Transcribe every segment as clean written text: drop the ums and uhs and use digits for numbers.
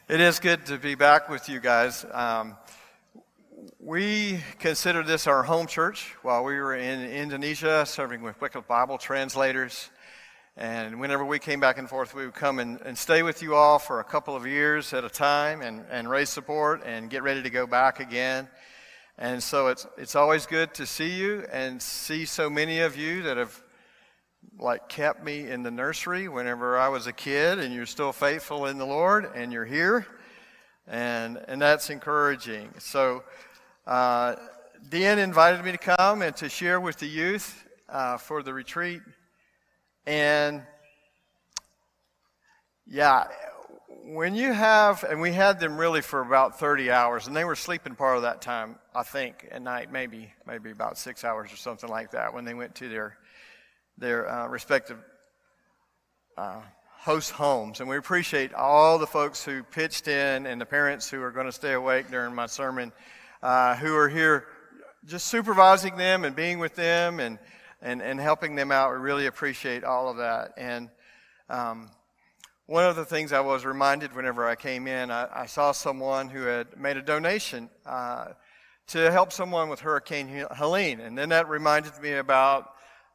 It is good to be back with you guys. We consider this our home church while we were in Indonesia serving with Wycliffe Bible translators. And whenever we came back and forth, we would come and stay with you all for a couple of years at a time and raise support and get ready to go back again. And so it's always good to see you and see so many of you that have kept me in the nursery whenever I was a kid, and you're still faithful in the Lord, and you're here, and that's encouraging. So Deanne invited me to come and to share with the youth for the retreat, and when you have, and we had them really for about 30 hours, and they were sleeping part of that time, I think, at night, maybe about 6 hours or something like that, when they went to their respective host homes. And we appreciate all the folks who pitched in and the parents who are going to stay awake during my sermon, who are here just supervising them and being with them and helping them out. We really appreciate all of that. And one of the things I was reminded whenever I came in, I saw someone who had made a donation to help someone with Hurricane Helene. And then that reminded me about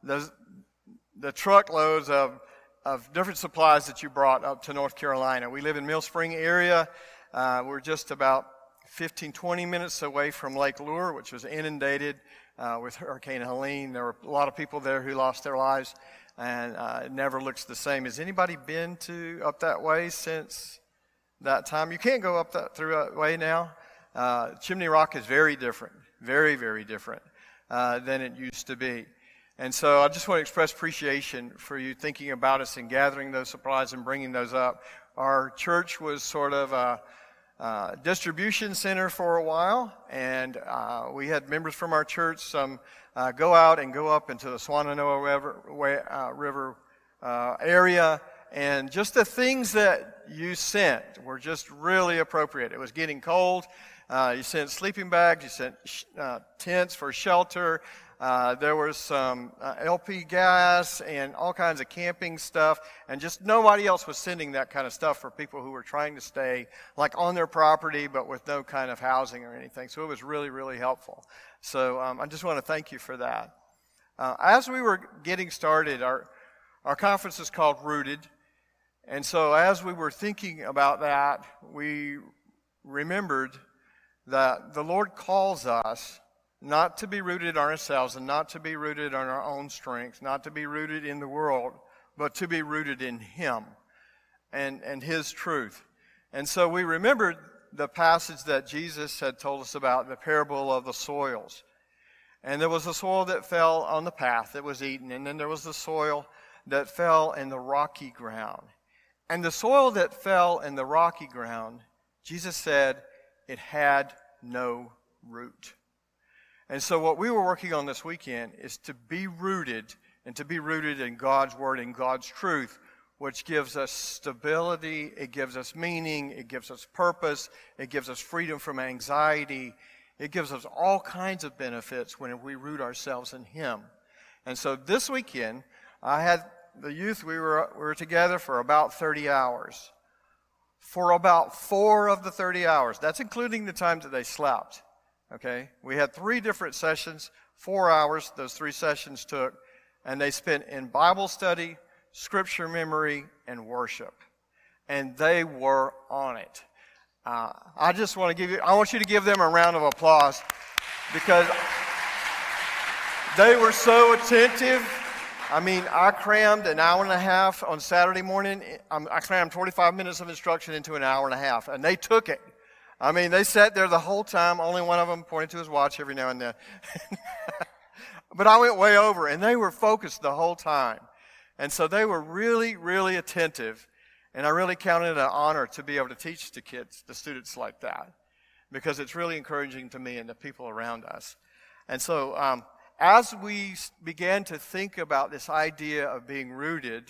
the truckloads of different supplies that you brought up to North Carolina. We live in Mill Spring area. We're just about 15-20 minutes away from Lake Lure, which was inundated with Hurricane Helene. There were a lot of people there who lost their lives, and it never looks the same. Has anybody been up that way since that time? You can't go through that way now. Chimney Rock is very different, very, very different than it used to be. And so I just want to express appreciation for you thinking about us and gathering those supplies and bringing those up. Our church was sort of a distribution center for a while, and we had members from our church, some go out and go up into the Swannanoa River area, and just the things that you sent were just really appropriate. It was getting cold. You sent sleeping bags, you sent tents for shelter. There was some LP gas and all kinds of camping stuff, and just nobody else was sending that kind of stuff for people who were trying to stay on their property but with no kind of housing or anything. So it was really, really helpful. So I just want to thank you for that. As we were getting started, our conference is called Rooted, and so as we were thinking about that, we remembered that the Lord calls us not to be rooted in ourselves and not to be rooted on our own strength, not to be rooted in the world, but to be rooted in Him and His truth. And so we remembered the passage that Jesus had told us about, the parable of the soils. And there was the soil that fell on the path that was eaten, and then there was the soil that fell in the rocky ground. And the soil that fell in the rocky ground, Jesus said, it had no root. And so what we were working on this weekend is to be rooted, and to be rooted in God's Word and God's truth, which gives us stability, it gives us meaning, it gives us purpose, it gives us freedom from anxiety, it gives us all kinds of benefits when we root ourselves in Him. And so this weekend, I had the youth, we were together for about 30 hours. For about 4 of the 30 hours, that's including the times that they slept. Okay, we had 3 different sessions, 4 hours those 3 sessions took, and they spent in Bible study, scripture memory, and worship. And they were on it. I want you to give them a round of applause, because they were so attentive. I mean, I crammed an hour and a half on Saturday morning. I crammed 45 minutes of instruction into an hour and a half, and they took it. I mean, they sat there the whole time. Only one of them pointed to his watch every now and then. But I went way over, and they were focused the whole time. And so they were really, really attentive. And I really counted it an honor to be able to teach the students like that, because it's really encouraging to me and the people around us. And so as we began to think about this idea of being rooted,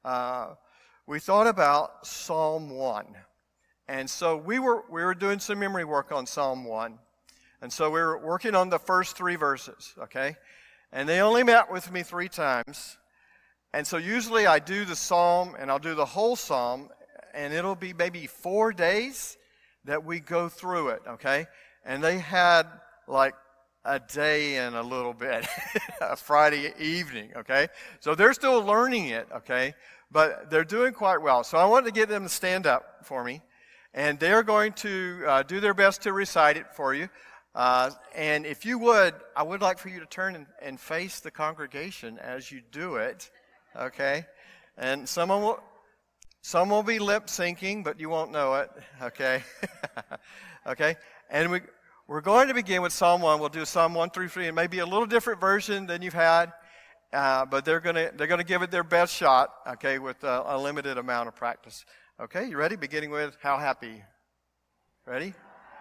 we thought about Psalm 1. And so we were doing some memory work on Psalm 1. And so we were working on the first 3 verses, okay? And they only met with me 3 times. And so usually I do the psalm, and I'll do the whole psalm, and it'll be maybe 4 days that we go through it, okay? And they had like a day and a little bit, a Friday evening, okay? So they're still learning it, okay? But they're doing quite well. So I wanted to get them to stand up for me, and they're going to do their best to recite it for you. And if you would, I would like for you to turn and face the congregation as you do it, okay? And some will be lip syncing, but you won't know it, okay? Okay? And we're going to begin with Psalm 1. We'll do Psalm 1 through 3. It may be a little different version than you've had, but they're gonna give it their best shot, okay, with a limited amount of practice. Okay, you ready? Beginning with How Happy. Ready?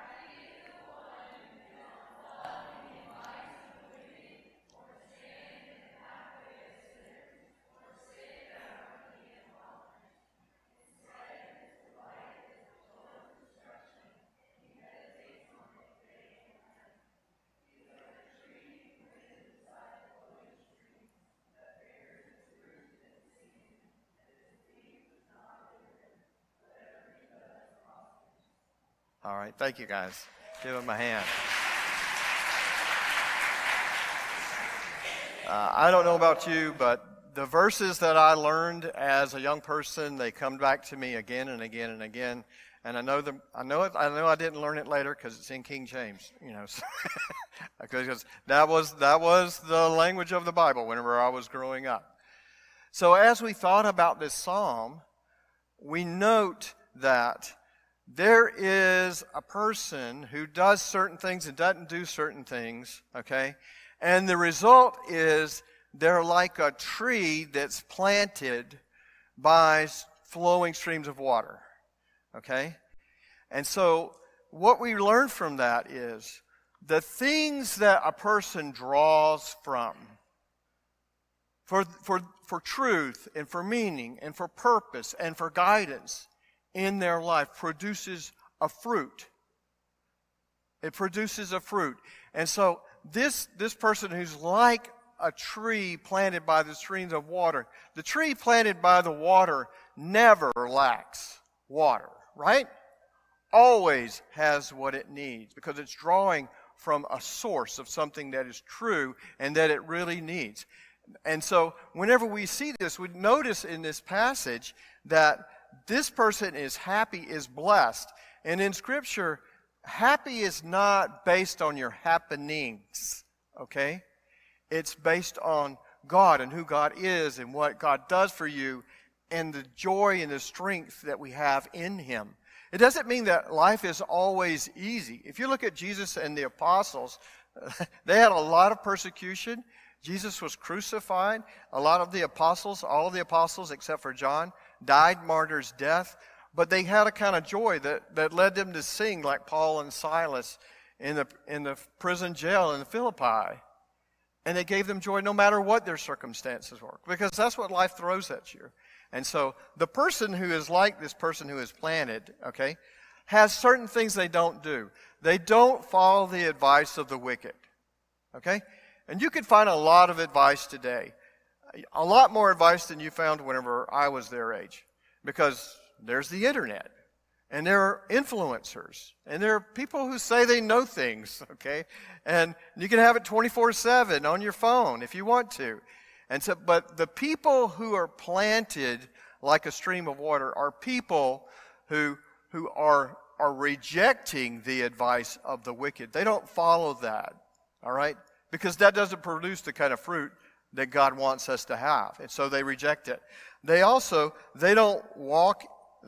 All right, thank you guys. Give them a hand. I don't know about you, but the verses that I learned as a young person, they come back to me again and again and again. And I know I didn't learn it later because it's in King James, so because that was the language of the Bible whenever I was growing up. So as we thought about this psalm, we note that there is a person who does certain things and doesn't do certain things, okay? And the result is they're like a tree that's planted by flowing streams of water, okay? And so what we learn from that is the things that a person draws from for truth and for meaning and for purpose and for guidance in their life produces a fruit. It produces a fruit. And so this person who's like a tree planted by the streams of water, the tree planted by the water never lacks water, right? Always has what it needs because it's drawing from a source of something that is true and that it really needs. And so whenever we see this, we notice in this passage that this person is happy, is blessed. And in Scripture, happy is not based on your happenings, okay? It's based on God and who God is and what God does for you and the joy and the strength that we have in Him. It doesn't mean that life is always easy. If you look at Jesus and the apostles, they had a lot of persecution. Jesus was crucified. A lot of the apostles, all of the apostles except for John, died martyr's death, but they had a kind of joy that led them to sing like Paul and Silas in the prison jail in Philippi. And it gave them joy no matter what their circumstances were, because that's what life throws at you. And so the person who is like this person who is planted, okay, has certain things they don't do. They don't follow the advice of the wicked, okay? And you can find a lot of advice today. A lot more advice than you found whenever I was their age. Because there's the internet. And there are influencers. And there are people who say they know things, okay? And you can have it 24/7 on your phone if you want to. And so, but the people who are planted like a stream of water are people who are rejecting the advice of the wicked. They don't follow that, all right? Because that doesn't produce the kind of fruit that God wants us to have. And so they reject it. They don't walk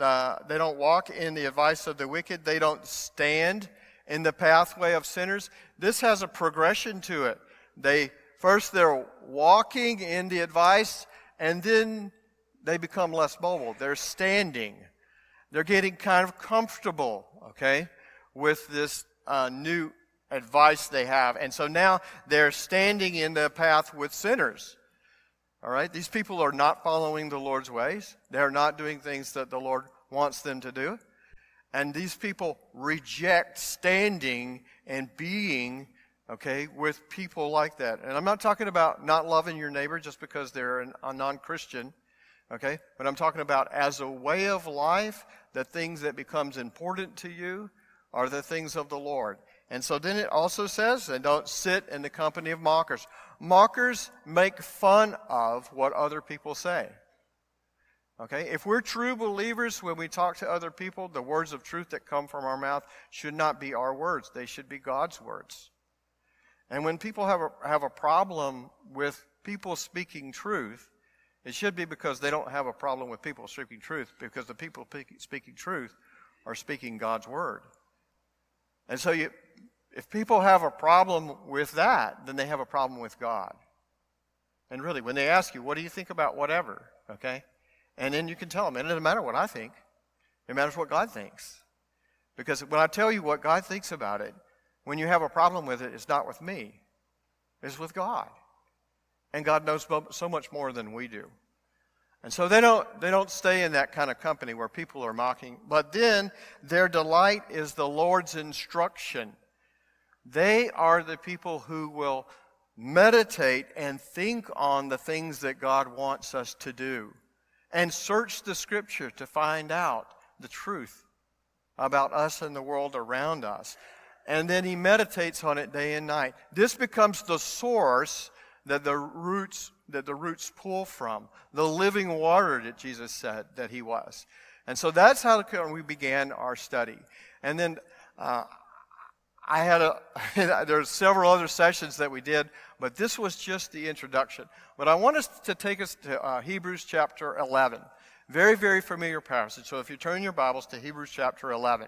in the advice of the wicked. They don't stand in the pathway of sinners. This has a progression to it. They're walking in the advice, and then they become less mobile. They're standing. They're getting kind of comfortable, okay, with this new advice they have. And so now they're standing in the path with sinners. All right? These people are not following the Lord's ways. They're not doing things that the Lord wants them to do. And these people reject standing and being, okay, with people like that. And I'm not talking about not loving your neighbor just because they're a non-Christian. Okay? But I'm talking about as a way of life, the things that becomes important to you are the things of the Lord. And so then it also says, and don't sit in the company of mockers. Mockers make fun of what other people say. Okay? If we're true believers, when we talk to other people, the words of truth that come from our mouth should not be our words. They should be God's words. And when people have a problem with people speaking truth, it should be because they don't have a problem with people speaking truth, because the people speaking truth are speaking God's word. And so if people have a problem with that, then they have a problem with God. And really, when they ask you, what do you think about whatever? Okay? And then you can tell them, it doesn't matter what I think. It matters what God thinks. Because when I tell you what God thinks about it, when you have a problem with it, it's not with me. It's with God. And God knows so much more than we do. And so they don't stay in that kind of company where people are mocking. But then their delight is the Lord's instruction. They are the people who will meditate and think on the things that God wants us to do. And search the Scripture to find out the truth about us and the world around us. And then he meditates on it day and night. This becomes the source that the roots pull from, the living water that Jesus said that he was. And so that's how we began our study. And then there's several other sessions that we did, but this was just the introduction. But I want us to take us to Hebrews chapter 11. Very, very familiar passage. So if you turn your Bibles to Hebrews chapter 11.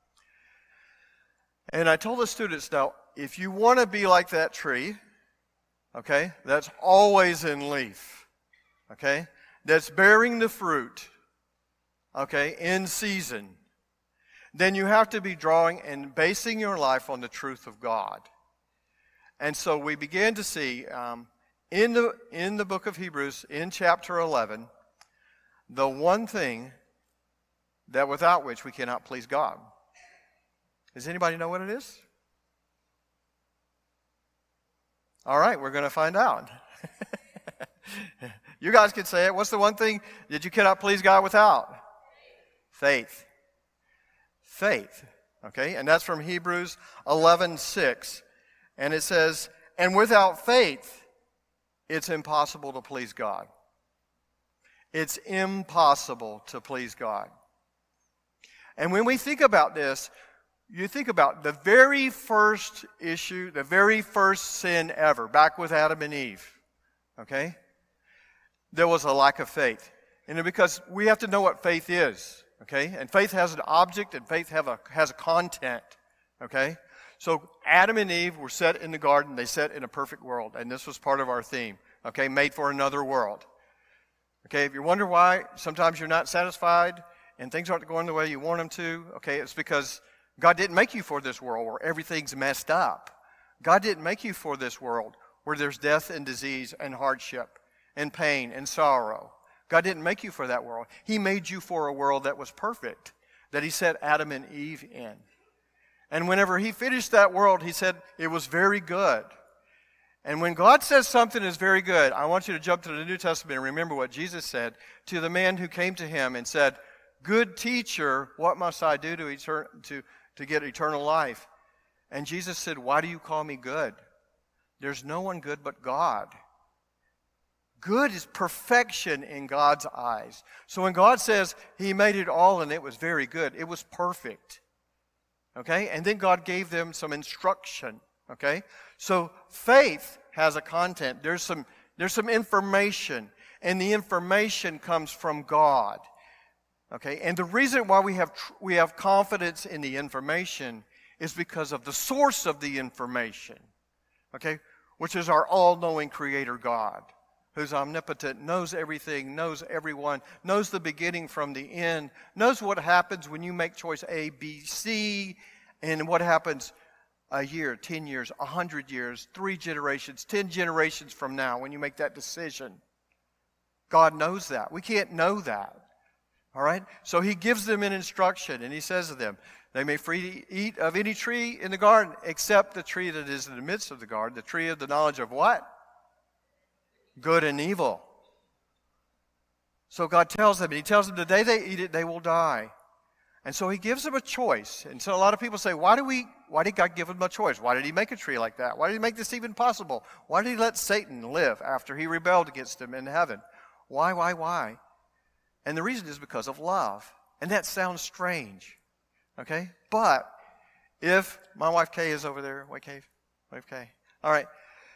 And I told the students, now, if you want to be like that tree, okay, that's always in leaf, okay, that's bearing the fruit, okay, in season, then you have to be drawing and basing your life on the truth of God. And so we began to see in the book of Hebrews, in chapter 11, the one thing that without which we cannot please God. Does anybody know what it is? All right, we're going to find out. You guys can say it. What's the one thing that you cannot please God without? Faith. Faith. Okay, and that's from Hebrews 11:6. And it says, and without faith, it's impossible to please God. It's impossible to please God. And when we think about this, you think about the very first issue, the very first sin ever, back with Adam and Eve, okay? There was a lack of faith. And because we have to know what faith is, okay? And faith has an object and faith has a content, okay? So Adam and Eve were set in the garden. They set in a perfect world. And this was part of our theme, okay? Made for another world. Okay, if you wonder why sometimes you're not satisfied and things aren't going the way you want them to, okay, it's because God didn't make you for this world where everything's messed up. God didn't make you for this world where there's death and disease and hardship and pain and sorrow. God didn't make you for that world. He made you for a world that was perfect, that he set Adam and Eve in. And whenever he finished that world, he said it was very good. And when God says something is very good, I want you to jump to the New Testament and remember what Jesus said to the man who came to him and said, "Good teacher, what must I do to get eternal life?" And Jesus said, "Why do you call me good? There's no one good but God." Good is perfection in God's eyes. So when God says he made it all and it was very good, it was perfect. Okay? And then God gave them some instruction. Okay? So faith has a content. There's some information, and the information comes from God. Okay? And the reason why we have confidence in the information is because of the source of the information. Okay? Which is our all-knowing Creator God, who's omnipotent, knows everything, knows everyone, knows the beginning from the end, knows what happens when you make choice A, B, C, and what happens a year, 10 years, 100 years, 3 generations, 10 generations from now when you make that decision. God knows that. We can't know that. All right? So he gives them an instruction, and he says to them, they may freely eat of any tree in the garden except the tree that is in the midst of the garden, the tree of the knowledge of what? Good and evil. So God tells them, and he tells them the day they eat it, they will die. And so he gives them a choice. And so a lot of people say, why did God give them a choice? Why did he make a tree like that? Why did he make this even possible? Why did he let Satan live after he rebelled against him in heaven? Why? And the reason is because of love. And that sounds strange. Okay? But if my wife Kay is over there, wife Kay. All right.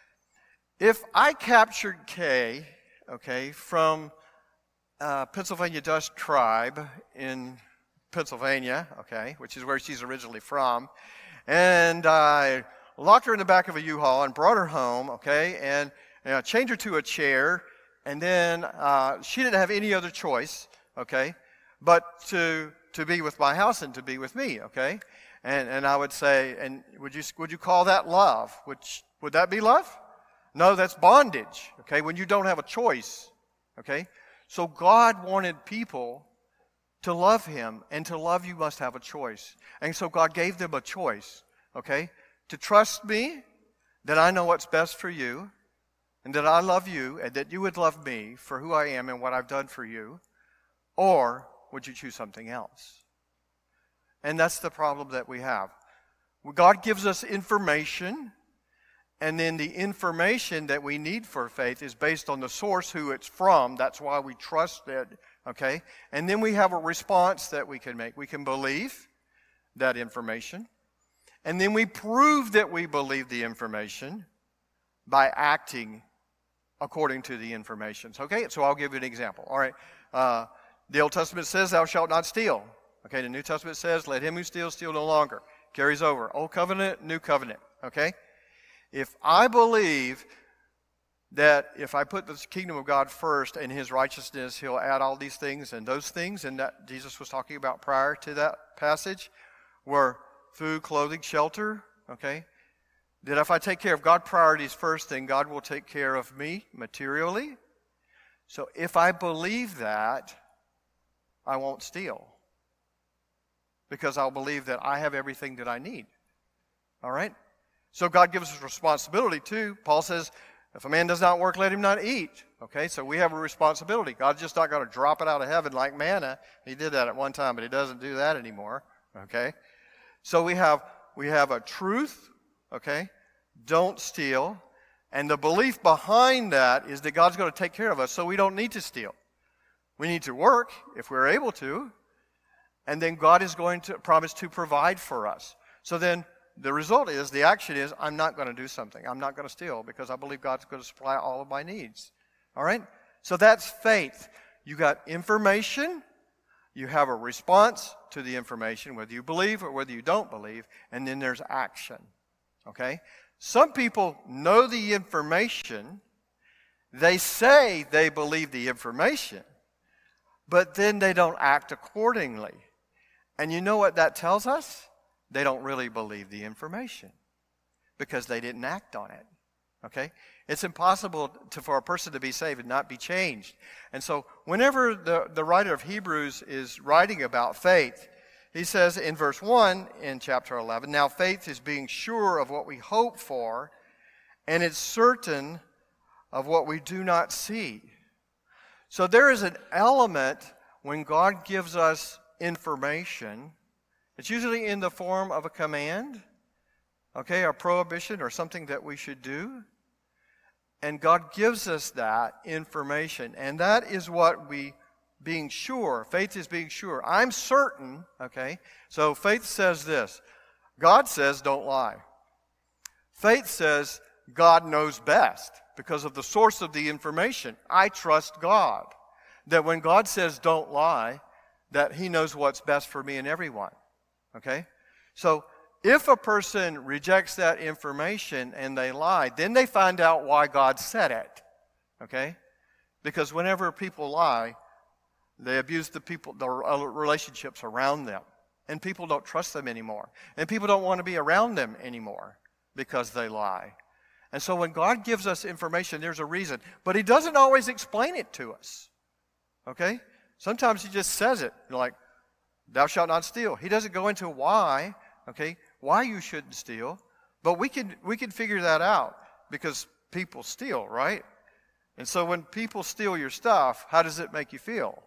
If I captured Kay, okay, from Pennsylvania Dutch tribe in Pennsylvania, okay, which is where she's originally from, and I locked her in the back of a U-Haul and brought her home, okay, and chained her to a chair, and then she didn't have any other choice, okay, but to be with my house and to be with me, okay, and I would say, and would you call that love? Would that be love? No, that's bondage, okay, when you don't have a choice, okay. So God wanted people to love him, and to love you must have a choice. And so God gave them a choice, okay, to trust me, that I know what's best for you, and that I love you, and that you would love me for who I am and what I've done for you, or would you choose something else? And that's the problem that we have. God gives us information, and then the information that we need for faith is based on the source, who it's from. That's why we trust it, okay? And then we have a response that we can make. We can believe that information, and then we prove that we believe the information by acting according to the information. Okay, so I'll give you an example. All right, the Old Testament says, thou shalt not steal. Okay, the New Testament says, let him who steals steal no longer. Carries over. Old covenant, new covenant. Okay? If I believe that if I put the kingdom of God first and his righteousness, he'll add all these things, and those things, and that Jesus was talking about prior to that passage, were food, clothing, shelter, okay? That if I take care of God's priorities first, then God will take care of me materially. So if I believe that, I won't steal, because I'll believe that I have everything that I need. All right? So God gives us responsibility too. Paul says, if a man does not work, let him not eat. Okay, so we have a responsibility. God's just not going to drop it out of heaven like manna. He did that at one time, but he doesn't do that anymore. Okay? So we have a truth, okay? Don't steal. And the belief behind that is that God's going to take care of us, so we don't need to steal. We need to work if we're able to, and then God is going to promise to provide for us. So then the result is, the action is, I'm not going to do something. I'm not going to steal because I believe God's going to supply all of my needs. All right? So that's faith. You got information. You have a response to the information, whether you believe or whether you don't believe, and then there's action. Okay? Some people know the information. They say they believe the information, but then they don't act accordingly. And you know what that tells us? They don't really believe the information because they didn't act on it. Okay? It's impossible for a person to be saved and not be changed. And so whenever the writer of Hebrews is writing about faith, he says in verse 1 in chapter 11, now faith is being sure of what we hope for, and it's certain of what we do not see. So there is an element when God gives us information. It's usually in the form of a command, okay, a prohibition or something that we should do. And God gives us that information. And that is what being sure, faith is being sure. I'm certain, okay, so faith says this. God says don't lie. Faith says God knows best because of the source of the information. I trust God. That when God says don't lie, that he knows what's best for me and everyone. Okay? So if a person rejects that information and they lie, then they find out why God said it. Okay? Because whenever people lie, they abuse the relationships around them. And people don't trust them anymore. And people don't want to be around them anymore because they lie. And so when God gives us information, there's a reason. But he doesn't always explain it to us. Okay? Sometimes he just says it, like, thou shalt not steal. He doesn't go into why, okay, why you shouldn't steal. But we can figure that out because people steal, right? And so when people steal your stuff, how does it make you feel?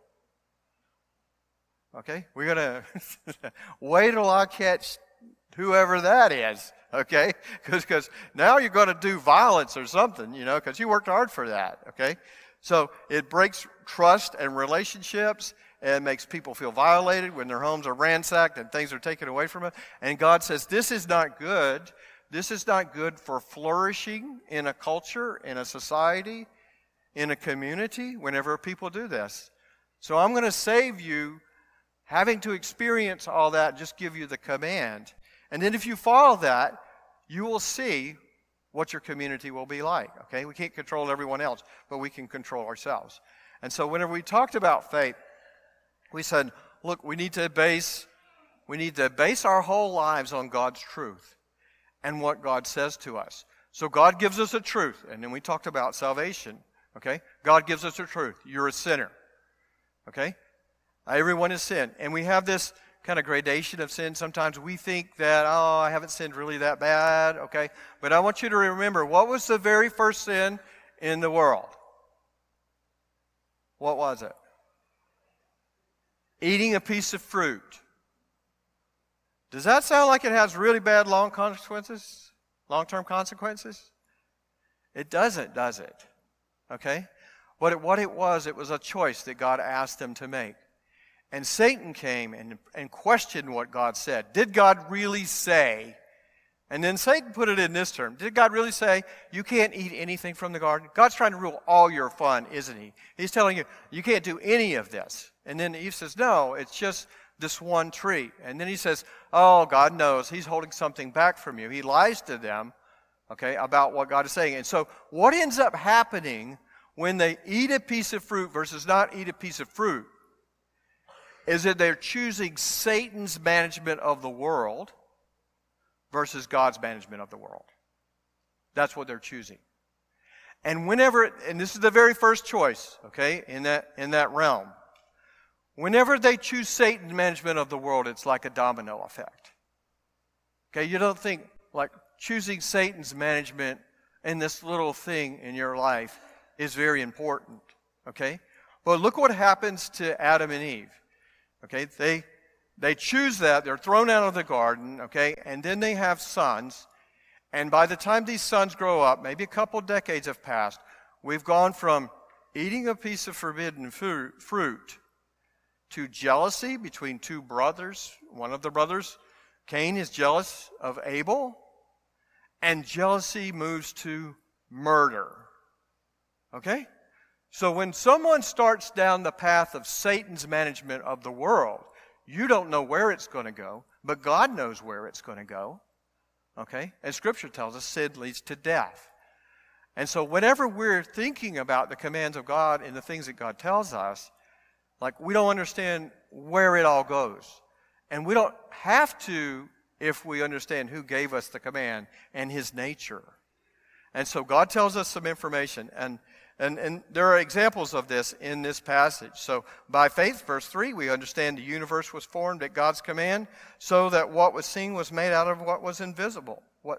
Okay, we're going to wait till I catch whoever that is, okay? Because now you're going to do violence or something, because you worked hard for that, okay? So it breaks trust and relationships and makes people feel violated when their homes are ransacked and things are taken away from them. And God says, this is not good. This is not good for flourishing in a culture, in a society, in a community, whenever people do this. So I'm going to save you having to experience all that, just give you the command. And then if you follow that, you will see what your community will be like, okay? We can't control everyone else, but we can control ourselves. And so whenever we talked about faith, we said, look, we need to base our whole lives on God's truth and what God says to us. So God gives us a truth, and then we talked about salvation, okay? God gives us a truth. You're a sinner, okay? Everyone has sinned. And we have this kind of gradation of sin. Sometimes we think that, I haven't sinned really that bad, okay? But I want you to remember, what was the very first sin in the world? What was it? Eating a piece of fruit. Does that sound like it has really bad long-term consequences? It doesn't, does it? Okay? What it was a choice that God asked them to make. And Satan came and questioned what God said. Did God really say? And then Satan put it in this term. Did God really say, you can't eat anything from the garden? God's trying to rule all your fun, isn't he? He's telling you, you can't do any of this. And then Eve says, no, it's just this one tree. And then he says, oh, God knows. He's holding something back from you. He lies to them, okay, about what God is saying. And so what ends up happening when they eat a piece of fruit versus not eat a piece of fruit is that they're choosing Satan's management of the world versus God's management of the world. That's what they're choosing. And and this is the very first choice, okay, in that realm. Whenever they choose Satan's management of the world, it's like a domino effect. Okay, you don't think like choosing Satan's management in this little thing in your life is very important, okay? But look what happens to Adam and Eve. Okay, they choose that, they're thrown out of the garden, okay, and then they have sons, and by the time these sons grow up, maybe a couple decades have passed, we've gone from eating a piece of forbidden fruit to jealousy between two brothers. One of the brothers, Cain, is jealous of Abel, and jealousy moves to murder. Okay? So when someone starts down the path of Satan's management of the world, you don't know where it's going to go, but God knows where it's going to go. Okay? And Scripture tells us sin leads to death. And so whenever we're thinking about the commands of God and the things that God tells us, like we don't understand where it all goes. And we don't have to if we understand who gave us the command and His nature. And so God tells us some information, and there are examples of this in this passage. So by faith, verse 3, we understand the universe was formed at God's command so that what was seen was made out of what was invisible. What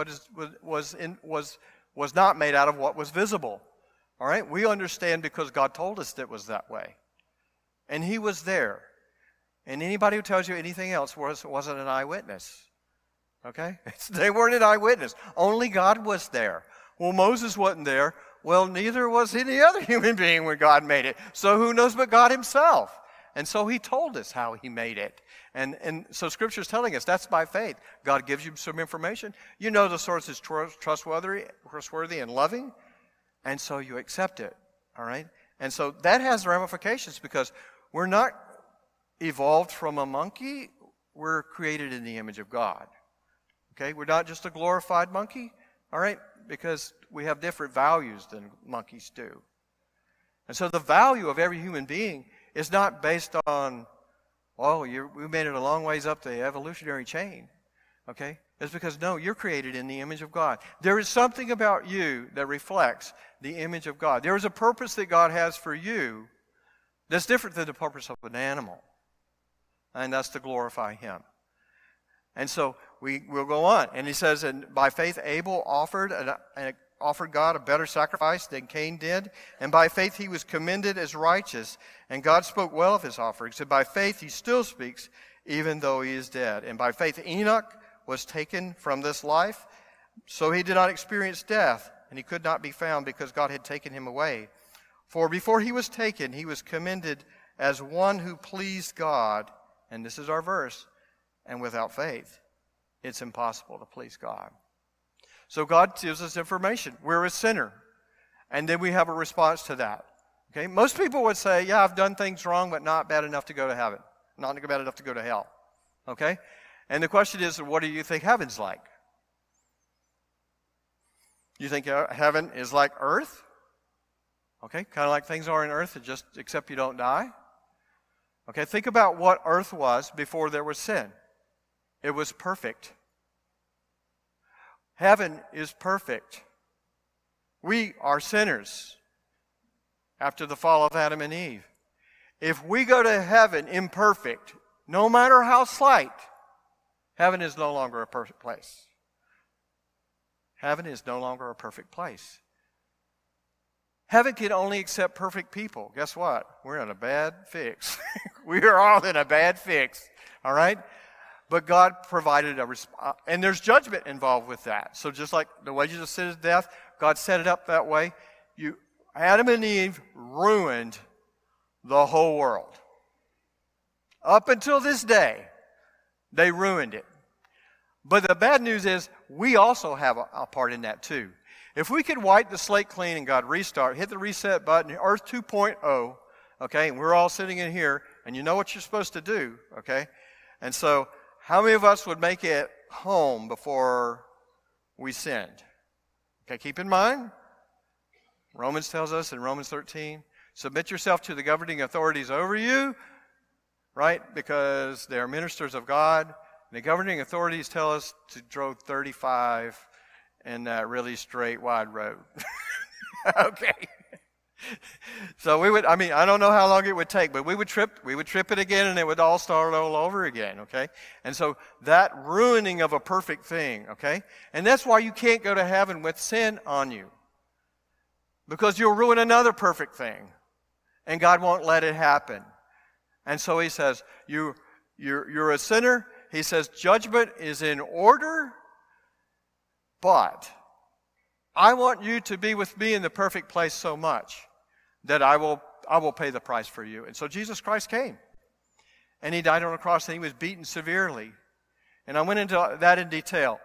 was not made out of what was visible. All right? We understand because God told us that it was that way. And He was there. And anybody who tells you anything else wasn't an eyewitness. Okay? They weren't an eyewitness. Only God was there. Well, Moses wasn't there. Well, neither was any other human being when God made it. So who knows but God Himself? And so He told us how He made it. And so Scripture is telling us that's by faith. God gives you some information. You know the source is trustworthy and loving. And so you accept it. All right? And so that has ramifications because we're not evolved from a monkey. We're created in the image of God. Okay? We're not just a glorified monkey. All right? Because we have different values than monkeys do. And so the value of every human being is not based on, we made it a long ways up the evolutionary chain. Okay? It's because, no, you're created in the image of God. There is something about you that reflects the image of God. There is a purpose that God has for you that's different than the purpose of an animal. And that's to glorify Him. And so we'll go on. And he says, and by faith Abel offered offered God a better sacrifice than Cain did, and by faith he was commended as righteous, and God spoke well of his offerings. And by faith he still speaks, even though he is dead. And by faith Enoch was taken from this life, so he did not experience death, and he could not be found because God had taken him away. For before he was taken, he was commended as one who pleased God. And this is our verse. And without faith, it's impossible to please God. So God gives us information. We're a sinner. And then we have a response to that. Okay? Most people would say, yeah, I've done things wrong, but not bad enough to go to heaven. Not bad enough to go to hell. Okay? And the question is, what do you think heaven's like? You think heaven is like earth? Okay, kind of like things are in earth, except you don't die. Okay, think about what earth was before there was sin. It was perfect. Heaven is perfect. We are sinners after the fall of Adam and Eve. If we go to heaven imperfect, no matter how slight, heaven is no longer a perfect place. Heaven is no longer a perfect place. Heaven can only accept perfect people. Guess what? We're in a bad fix. We are all in a bad fix. All right? But God provided a response. And there's judgment involved with that. So just like the wages of sin is death, God set it up that way. Adam and Eve ruined the whole world. Up until this day, they ruined it. But the bad news is we also have a part in that too. If we could wipe the slate clean and God restart, hit the reset button, Earth 2.0, okay, and we're all sitting in here, and you know what you're supposed to do, okay? And so, how many of us would make it home before we sinned? Okay, keep in mind, Romans tells us in Romans 13, submit yourself to the governing authorities over you, right? Because they are ministers of God. And the governing authorities tell us to drove 35 in that really straight, wide road. Okay. So I don't know how long it would take, but we would trip it again, and it would all start all over again, okay? And so that ruining of a perfect thing, okay? And that's why you can't go to heaven with sin on you. Because you'll ruin another perfect thing. And God won't let it happen. And so he says, you're a sinner. He says, judgment is in order. But I want you to be with me in the perfect place so much that I will pay the price for you. And so Jesus Christ came. And he died on a cross, and he was beaten severely. And I went into that in detail.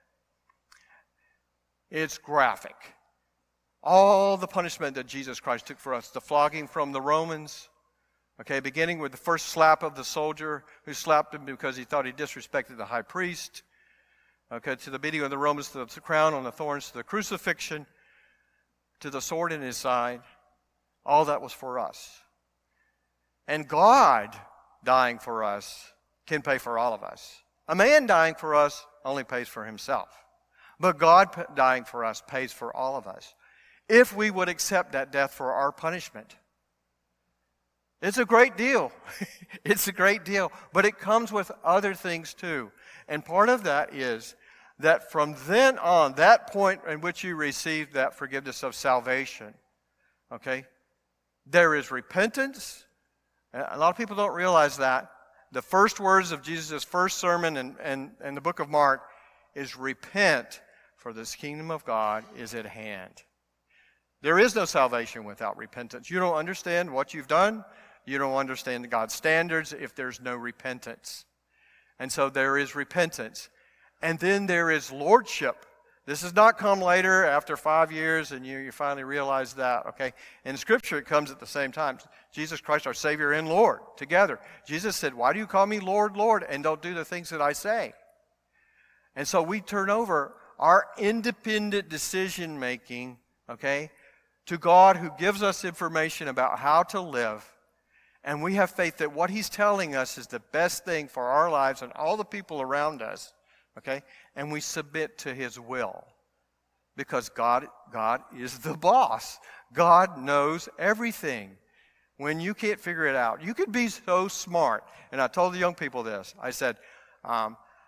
It's graphic. All the punishment that Jesus Christ took for us, the flogging from the Romans, okay, beginning with the first slap of the soldier who slapped him because he thought he disrespected the high priest, okay, to the beating of the Romans, to the crown on the thorns, to the crucifixion, to the sword in his side. All that was for us. And God dying for us can pay for all of us. A man dying for us only pays for himself. But God dying for us pays for all of us, if we would accept that death for our punishment. It's a great deal. It's a great deal. But it comes with other things too. And part of that is that from then on, that point in which you receive that forgiveness of salvation, okay, there is repentance. A lot of people don't realize that. The first words of Jesus' first sermon in the book of Mark is repent, for this kingdom of God is at hand. There is no salvation without repentance. You don't understand what you've done. You don't understand God's standards if there's no repentance. And so there is repentance. And then there is lordship. This does not come later after 5 years and you finally realize that, okay? In Scripture, it comes at the same time. Jesus Christ, our Savior and Lord, together. Jesus said, why do you call me Lord, Lord, and don't do the things that I say? And so we turn over our independent decision-making, okay, to God who gives us information about how to live. And we have faith that what He's telling us is the best thing for our lives and all the people around us. Okay? And we submit to His will. Because God is the boss. God knows everything. When you can't figure it out, you could be so smart. And I told the young people this. I said,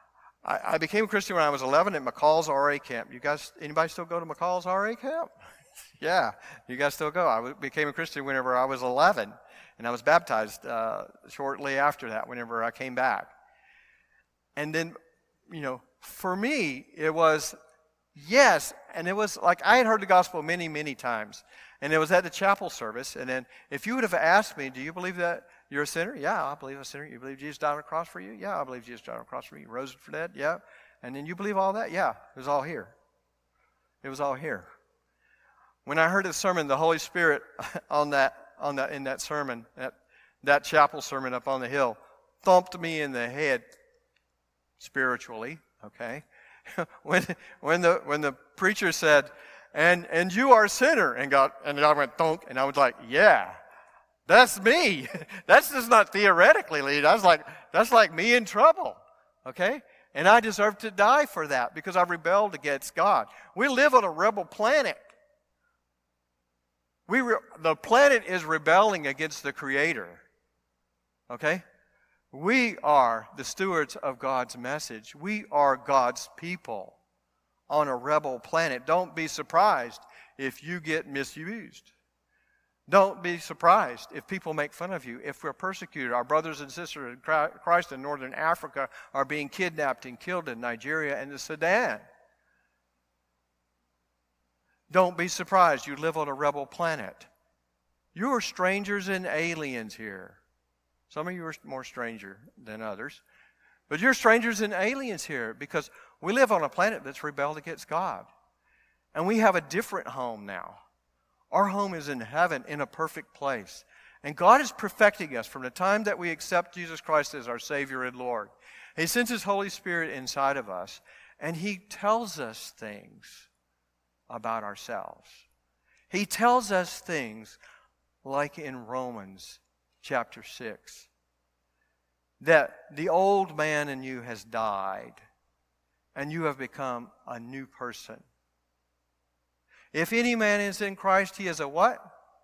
I became a Christian when I was 11 at McCall's RA camp. You guys, anybody still go to McCall's RA camp? Yeah, you guys still go. I became a Christian whenever I was 11, and I was baptized shortly after that whenever I came back. And then, for me, it was, yes, and it was like I had heard the gospel many, many times. And it was at the chapel service. And then if you would have asked me, do you believe that you're a sinner? Yeah, I believe I'm a sinner. You believe Jesus died on the cross for you? Yeah, I believe Jesus died on the cross for you. He rose from the dead? Yeah. And then you believe all that? Yeah, it was all here. It was all here. When I heard the sermon, the Holy Spirit in that sermon, that chapel sermon up on the hill, thumped me in the head spiritually, okay? when the preacher said, and you are a sinner, and God went thunk, and I was like, yeah, that's me. That's just not theoretically, Lee. I was like, that's like me in trouble, okay? And I deserve to die for that because I rebelled against God. We live on a rebel planet. The planet is rebelling against the Creator, okay? We are the stewards of God's message. We are God's people on a rebel planet. Don't be surprised if you get misused. Don't be surprised if people make fun of you, if we're persecuted. Our brothers and sisters in Christ in northern Africa are being kidnapped and killed in Nigeria and the Sudan. Don't be surprised you live on a rebel planet. You are strangers and aliens here. Some of you are more stranger than others. But you're strangers and aliens here because we live on a planet that's rebelled against God. And we have a different home now. Our home is in heaven in a perfect place. And God is perfecting us from the time that we accept Jesus Christ as our Savior and Lord. He sends His Holy Spirit inside of us, and He tells us things about ourselves. He tells us things like in Romans chapter 6, that the old man in you has died, and you have become a new person. If any man is in Christ, he is a what?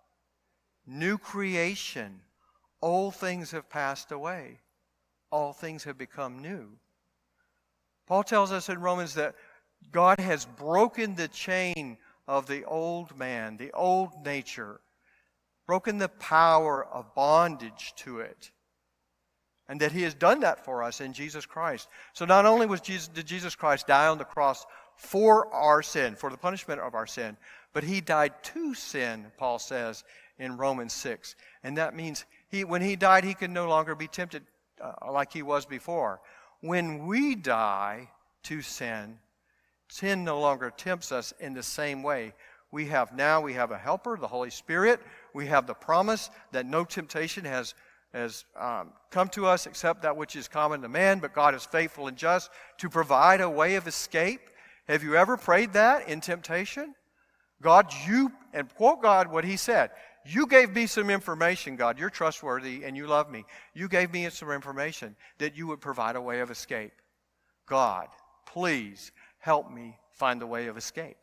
New creation. Old things have passed away. All things have become new. Paul tells us in Romans that God has broken the chain of the old man, the old nature, broken the power of bondage to it, and that He has done that for us in Jesus Christ. So not only did Jesus Christ die on the cross for our sin, for the punishment of our sin, but He died to sin, Paul says in Romans 6. And that means when He died, He can no longer be tempted like He was before. When we die to sin, sin no longer tempts us in the same way. We have a helper, the Holy Spirit. We have the promise that no temptation has come to us except that which is common to man, but God is faithful and just to provide a way of escape. Have you ever prayed that in temptation? God, and quote God what He said, you gave me some information, God, you're trustworthy and you love me. You gave me some information that you would provide a way of escape. God, please help me find the way of escape.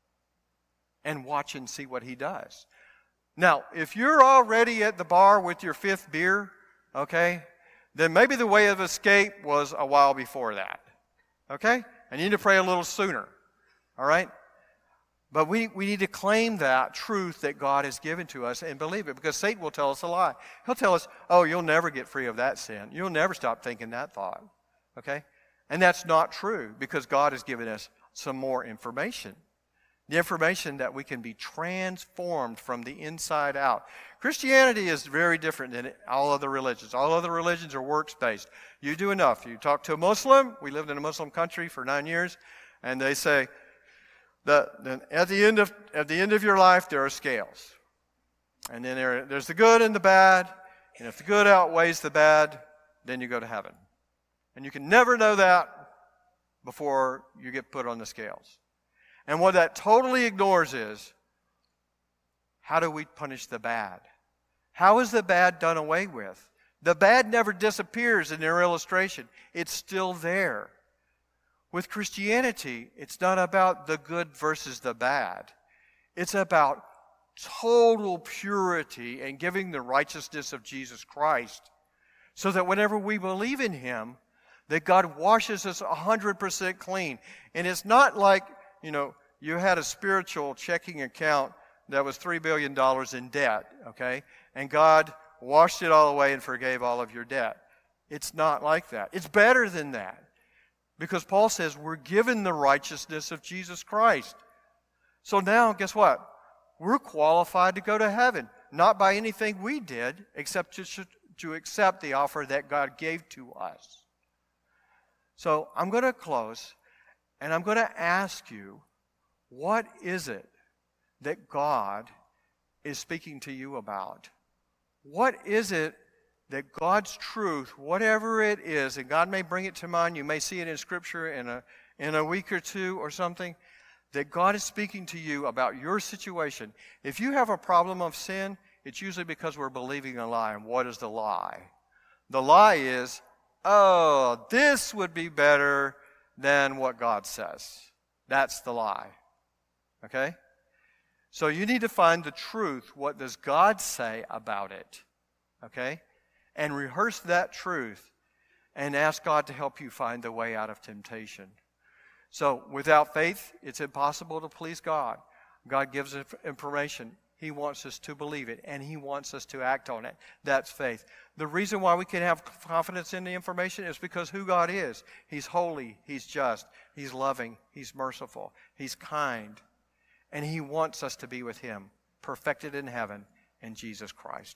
And watch and see what He does. Now, if you're already at the bar with your 5th beer, okay, then maybe the way of escape was a while before that. Okay? And you need to pray a little sooner. All right? But we need to claim that truth that God has given to us and believe it, because Satan will tell us a lie. He'll tell us, oh, you'll never get free of that sin. You'll never stop thinking that thought. Okay? And that's not true, because God has given us some more information. The information that we can be transformed from the inside out. Christianity is very different than all other religions. All other religions are works-based. You do enough. You talk to a Muslim. We lived in a Muslim country for 9 years, and they say that at the end of your life there are scales, and then there's the good and the bad, and if the good outweighs the bad, then you go to heaven. And you can never know that before you get put on the scales. And what that totally ignores is, how do we punish the bad? How is the bad done away with? The bad never disappears in their illustration. It's still there. With Christianity, it's not about the good versus the bad. It's about total purity and giving the righteousness of Jesus Christ, so that whenever we believe in Him, that God washes us 100% clean. And it's not like, you had a spiritual checking account that was $3 billion in debt, okay? And God washed it all away and forgave all of your debt. It's not like that. It's better than that. Because Paul says we're given the righteousness of Jesus Christ. So now, guess what? We're qualified to go to heaven. Not by anything we did, except to accept the offer that God gave to us. So I'm going to close, and I'm going to ask you, what is it that God is speaking to you about? What is it that God's truth, whatever it is, and God may bring it to mind, you may see it in Scripture in a week or two or something, that God is speaking to you about your situation. If you have a problem of sin, it's usually because we're believing a lie. And what is the lie? The lie is, this would be better than what God says. That's the lie. Okay? So you need to find the truth. What does God say about it? Okay? And rehearse that truth and ask God to help you find the way out of temptation. So without faith, it's impossible to please God. God gives us information. He wants us to believe it, and He wants us to act on it. That's faith. The reason why we can have confidence in the information is because who God is. He's holy, He's just, He's loving, He's merciful, He's kind, and He wants us to be with Him, perfected in heaven in Jesus Christ.